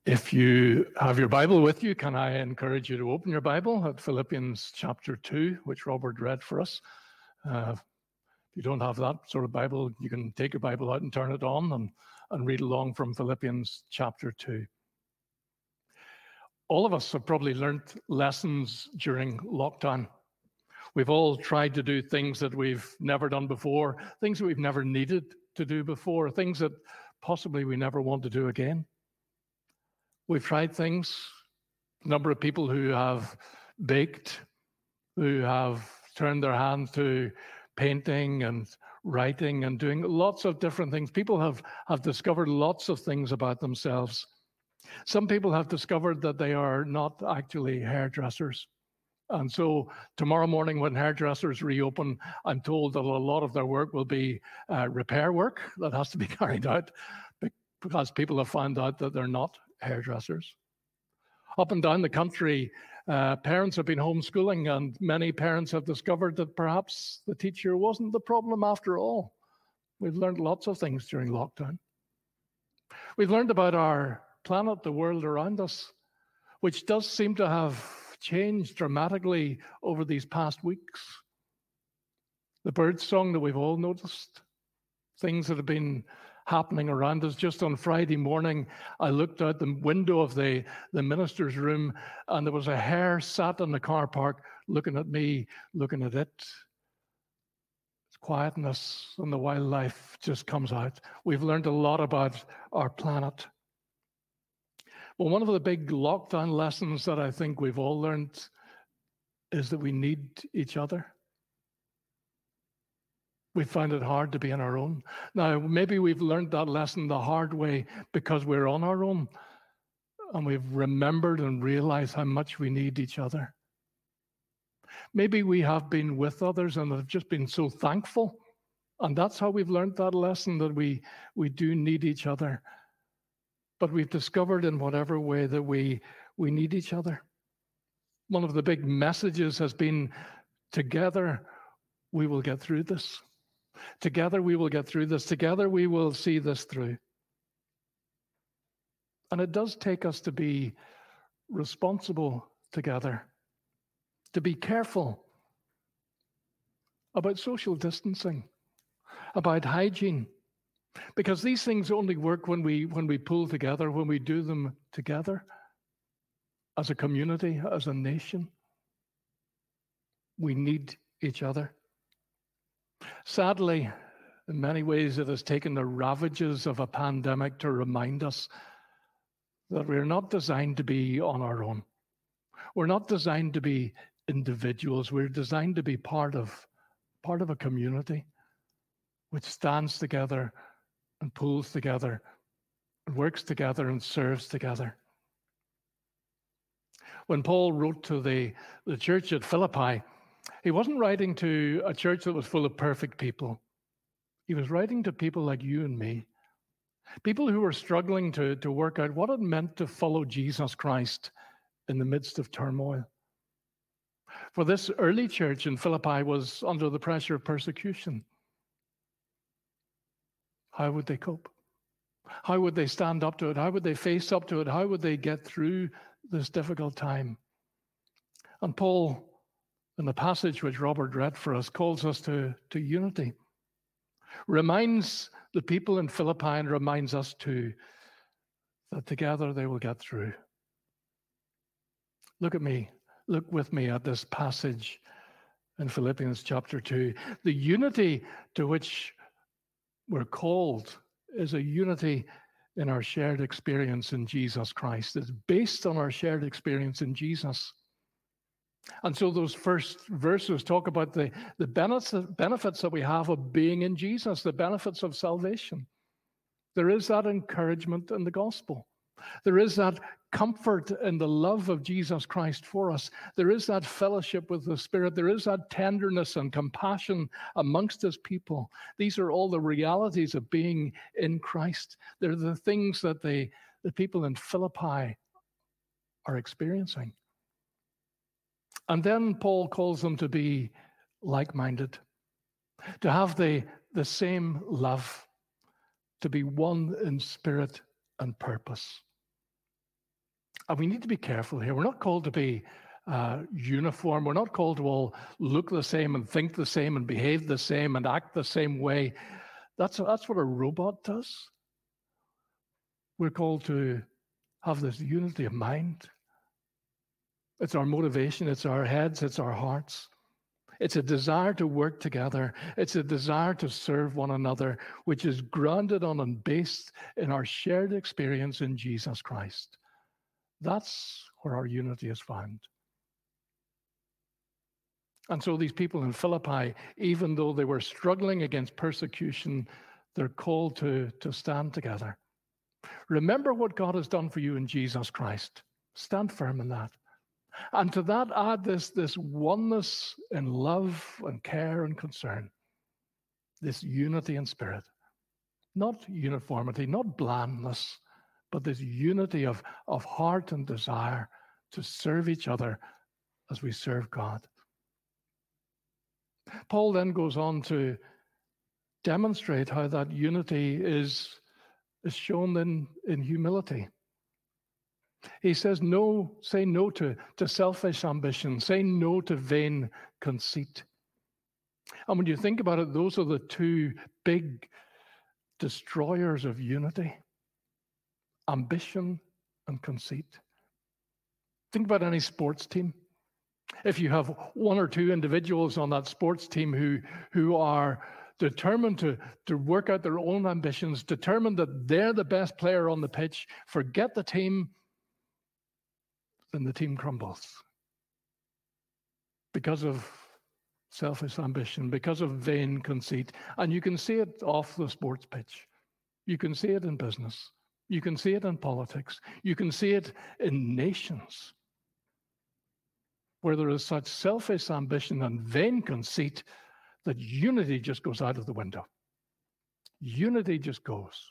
If you have your Bible with you, can I encourage you to open your Bible at Philippians chapter 2, which Robert read for us. If you don't have that sort of Bible, you can take your Bible out and turn it on and read along from Philippians chapter 2. All of us have probably learnt lessons during lockdown. We've all tried to do things that we've never done before, things that we've never needed to do before, things that possibly we never want to do again. We've tried things, a number of people who have baked, who have turned their hand to painting and writing and doing lots of different things. People have discovered lots of things about themselves. Some people have discovered that they are not actually hairdressers. And so tomorrow morning when hairdressers reopen, I'm told that a lot of their work will be repair work that has to be carried out because people have found out that they're not hairdressers. Up and down the country, parents have been homeschooling, and many parents have discovered that perhaps the teacher wasn't the problem after all. We've learned lots of things during lockdown. We've learned about our planet, the world around us, which does seem to have changed dramatically over these past weeks. The bird song that we've all noticed, things that have been happening around us. Just on Friday morning, I looked out the window of the minister's room, and there was a hare sat in the car park looking at me, looking at it. Quietness and the wildlife just comes out. We've learned a lot about our planet. Well, one of the big lockdown lessons that I think we've all learned is that we need each other. We find it hard to be on our own. Now, maybe we've learned that lesson the hard way because we're on our own and we've remembered and realized how much we need each other. Maybe we have been with others and have just been so thankful. And that's how we've learned that lesson, that we do need each other. But we've discovered in whatever way that we need each other. One of the big messages has been, together we will get through this. Together we will get through this. Together we will see this through. And it does take us to be responsible together, to be careful about social distancing, about hygiene, because these things only work when we pull together, when we do them together as a community, as a nation. We need each other. Sadly, in many ways, it has taken the ravages of a pandemic to remind us that we're not designed to be on our own. We're not designed to be individuals. We're designed to be part of a community which stands together and pulls together and works together and serves together. When Paul wrote to the church at Philippi, he wasn't writing to a church that was full of perfect people. He was writing to people like you and me, people who were struggling to work out what it meant to follow Jesus Christ in the midst of turmoil. For this early church in Philippi was under the pressure of persecution. How would they cope? How would they stand up to it? How would they face up to it? How would they get through this difficult time? And Paul, in the passage which Robert read for us, calls us to unity. Reminds the people in Philippi and reminds us too that together they will get through. Look with me at this passage in Philippians chapter 2. The unity to which we're called is a unity in our shared experience in Jesus Christ. It's based on our shared experience in Jesus. And so those first verses talk about the benefits that we have of being in Jesus, the benefits of salvation. There is that encouragement in the gospel. There is that comfort in the love of Jesus Christ for us. There is that fellowship with the Spirit. There is that tenderness and compassion amongst His people. These are all the realities of being in Christ. They're the things that the people in Philippi are experiencing. And then Paul calls them to be like-minded, to have the same love, to be one in spirit and purpose. And we need to be careful here. We're not called to be uniform. We're not called to all look the same and think the same and behave the same and act the same way. That's what a robot does. We're called to have this unity of mind. It's our motivation, it's our heads, it's our hearts. It's a desire to work together. It's a desire to serve one another, which is grounded on and based in our shared experience in Jesus Christ. That's where our unity is found. And so these people in Philippi, even though they were struggling against persecution, they're called to stand together. Remember what God has done for you in Jesus Christ. Stand firm in that. And to that, add this oneness in love and care and concern, this unity in spirit, not uniformity, not blandness, but this unity of heart and desire to serve each other as we serve God. Paul then goes on to demonstrate how that unity is shown in humility. He says, say no to selfish ambition. Say no to vain conceit. And when you think about it, those are the two big destroyers of unity. Ambition and conceit. Think about any sports team. If you have one or two individuals on that sports team who are determined to work out their own ambitions, determined that they're the best player on the pitch, forget the team, then the team crumbles because of selfish ambition, because of vain conceit. And you can see it off the sports pitch. You can see it in business. You can see it in politics. You can see it in nations where there is such selfish ambition and vain conceit that unity just goes out of the window. Unity just goes.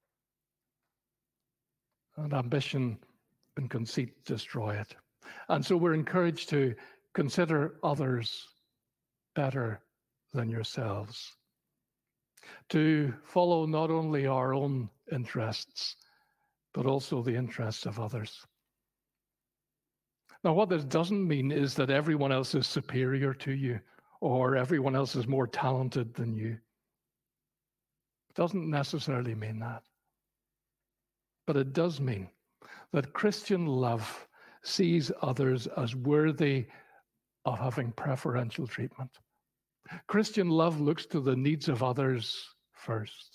And ambition and conceit destroy it. And so we're encouraged to consider others better than yourselves, to follow not only our own interests, but also the interests of others. Now, what this doesn't mean is that everyone else is superior to you or everyone else is more talented than you. It doesn't necessarily mean that. But it does mean that Christian love sees others as worthy of having preferential treatment. Christian love looks to the needs of others first.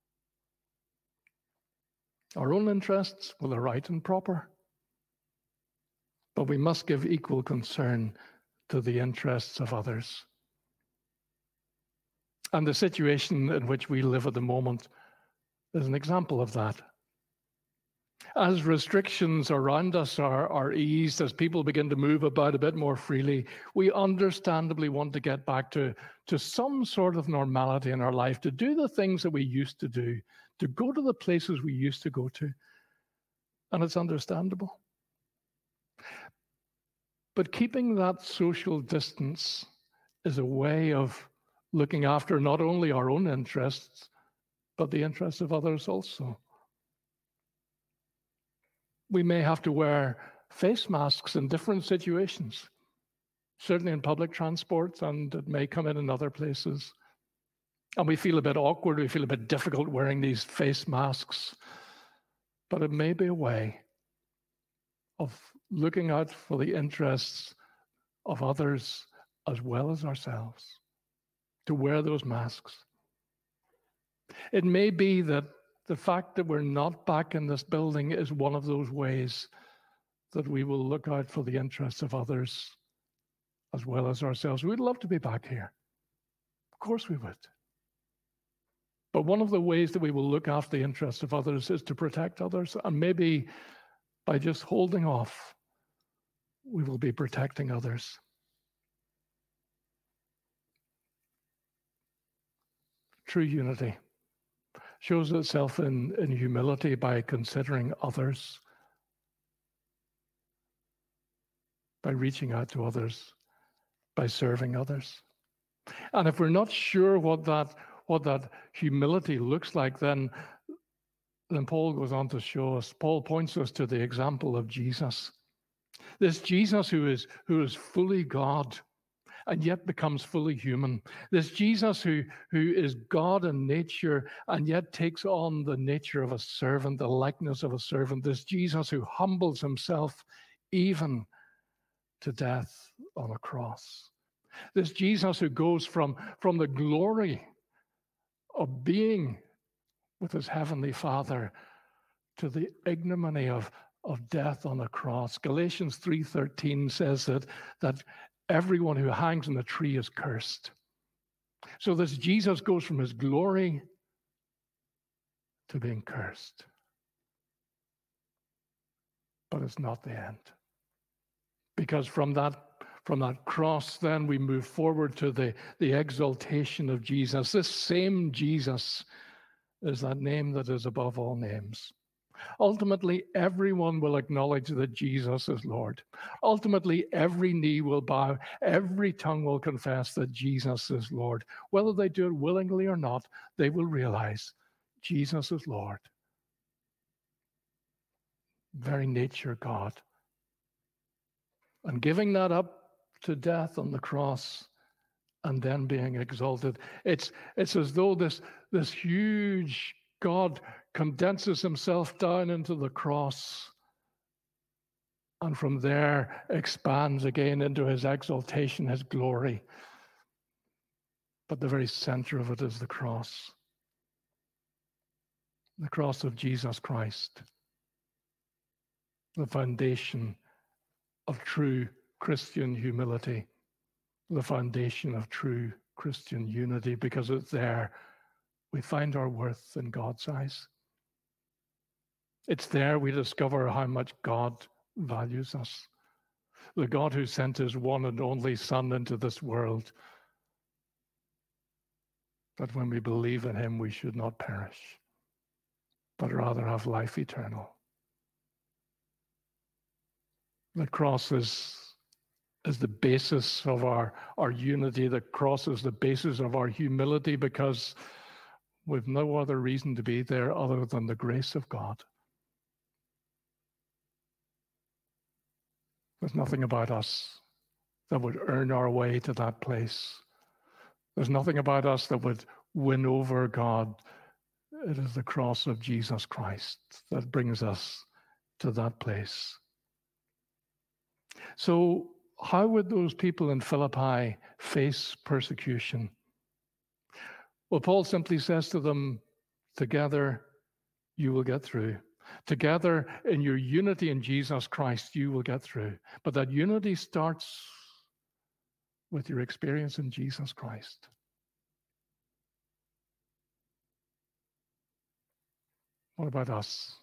Our own interests, well, are right and proper, but we must give equal concern to the interests of others. And the situation in which we live at the moment is an example of that. As restrictions around us are eased, as people begin to move about a bit more freely, we understandably want to get back to some sort of normality in our life, to do the things that we used to do, to go to the places we used to go to. And it's understandable. But keeping that social distance is a way of looking after not only our own interests, but the interests of others also. We may have to wear face masks in different situations, certainly in public transport, and it may come in other places. And we feel a bit awkward, we feel a bit difficult wearing these face masks, but it may be a way of looking out for the interests of others as well as ourselves, to wear those masks. It may be that the fact that we're not back in this building is one of those ways that we will look out for the interests of others as well as ourselves. We'd love to be back here. Of course we would. But one of the ways that we will look after the interests of others is to protect others. And maybe by just holding off, we will be protecting others. True unity shows itself in humility by considering others, by reaching out to others, by serving others. And if we're not sure what that humility looks like, then Then Paul goes on to show us, Paul points us to the example of Jesus. This Jesus who is fully God and yet becomes fully human. This Jesus who is God in nature and yet takes on the nature of a servant, the likeness of a servant. This Jesus who humbles himself even to death on a cross. This Jesus who goes from the glory of being with his heavenly Father to the ignominy of death on a cross. Galatians 3:13 says that everyone who hangs on the tree is cursed. So this Jesus goes from his glory to being cursed. But it's not the end. Because from that cross, then we move forward to the exaltation of Jesus. This same Jesus is that name that is above all names. Ultimately, everyone will acknowledge that Jesus is Lord. Ultimately, every knee will bow, every tongue will confess that Jesus is Lord. Whether they do it willingly or not, they will realize Jesus is Lord. Very nature God. And giving that up to death on the cross and then being exalted, it's as though this huge God condenses himself down into the cross and from there expands again into his exaltation, his glory. But the very center of it is the cross of Jesus Christ, the foundation of true Christian humility, the foundation of true Christian unity, because it's there we find our worth in God's eyes. It's there we discover how much God values us. The God who sent his one and only Son into this world, that when we believe in him, we should not perish, but rather have life eternal. The cross is the basis of our unity. The cross is the basis of our humility, because we've no other reason to be there other than the grace of God. There's nothing about us that would earn our way to that place. There's nothing about us that would win over God. It is the cross of Jesus Christ that brings us to that place. So how would those people in Philippi face persecution? Well, Paul simply says to them, together you will get through. Together in your unity in Jesus Christ, you will get through. But that unity starts with your experience in Jesus Christ. What about us?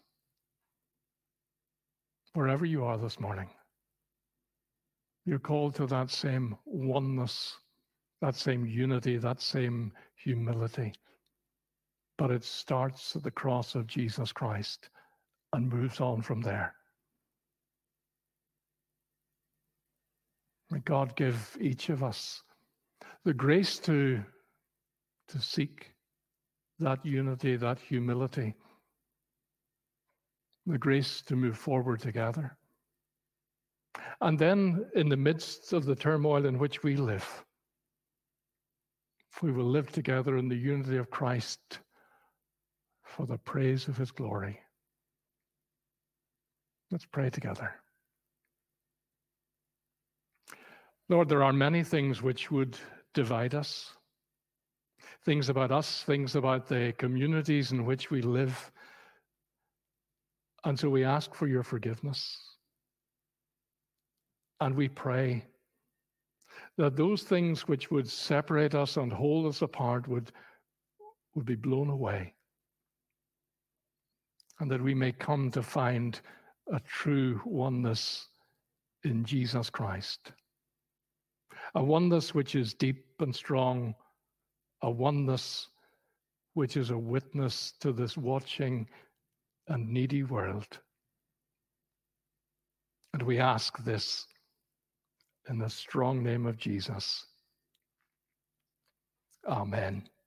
Wherever you are this morning, you're called to that same oneness, that same unity, that same humility. But it starts at the cross of Jesus Christ and moves on from there. May God give each of us the grace to seek that unity, that humility, the grace to move forward together. And then in the midst of the turmoil in which we live, if we will live together in the unity of Christ for the praise of his glory. Let's pray together. Lord, there are many things which would divide us. Things about us, things about the communities in which we live. And so we ask for your forgiveness. And we pray that those things which would separate us and hold us apart would be blown away. And that we may come to find a true oneness in Jesus Christ. A oneness which is deep and strong. A oneness which is a witness to this watching and needy world. And we ask this in the strong name of Jesus. Amen.